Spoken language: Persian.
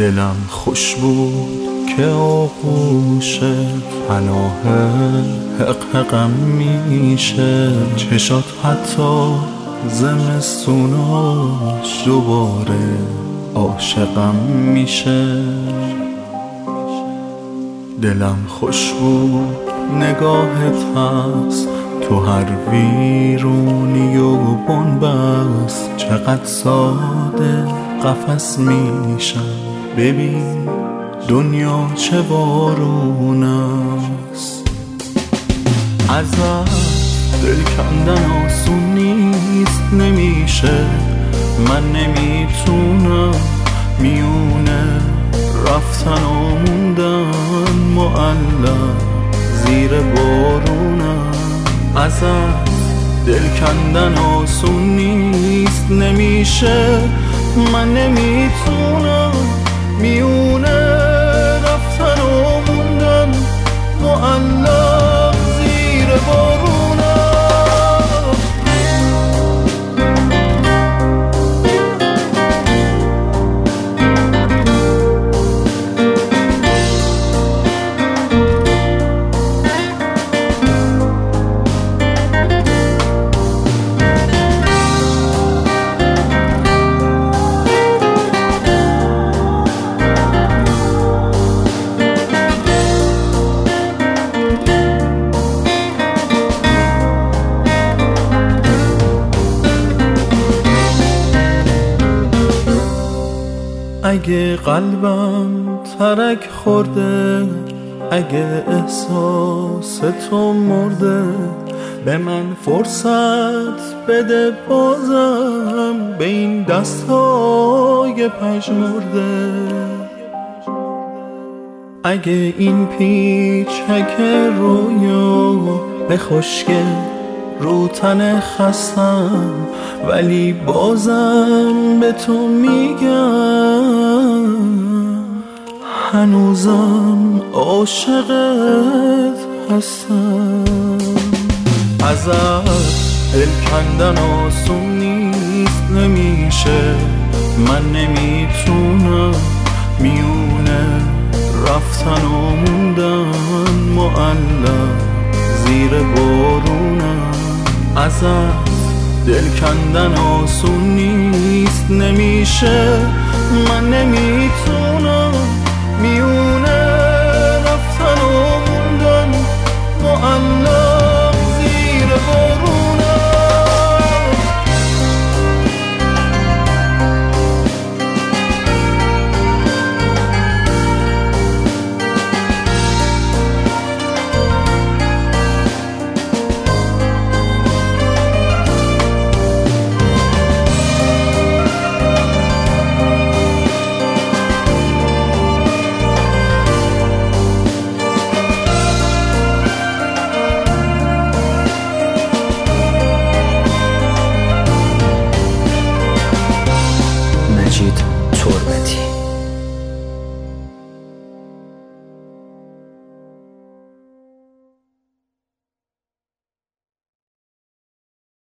دلم خوش بود که آغوش پناه حقم میشه، چشات حتی زمستوناش دوباره عاشقم میشه. دلم خوش بود نگاهت هست تو هر ویرونی و بنبست، چقدر ساده قفس میشم، ببین دنیا چه بارون است. ازت دل کندن آسون نیست، نمیشه، من نمیتونم میونه رفتن و موندن معلق زیر بارونم. ازت دل کندن آسون نیست، نمیشه، من نمیتونم میونه رفتن و موندن معلق زیر بارونم. اگه قلبم ترک خورده، اگه احساس تو مرده، به من فرصت بده بازم به این دستای پژمرده. اگه این پیچک رویا به خشکه رو تن خستم، ولی بازم به تو میگم هنوزم عاشقت هستم. ازت دل کندن آسون نیست، نمیشه، من نمیتونم میونه رفتن و موندن معلق زیر بارونم. ازت دل کندن آسون نیست، نمیشه، من نمیتونم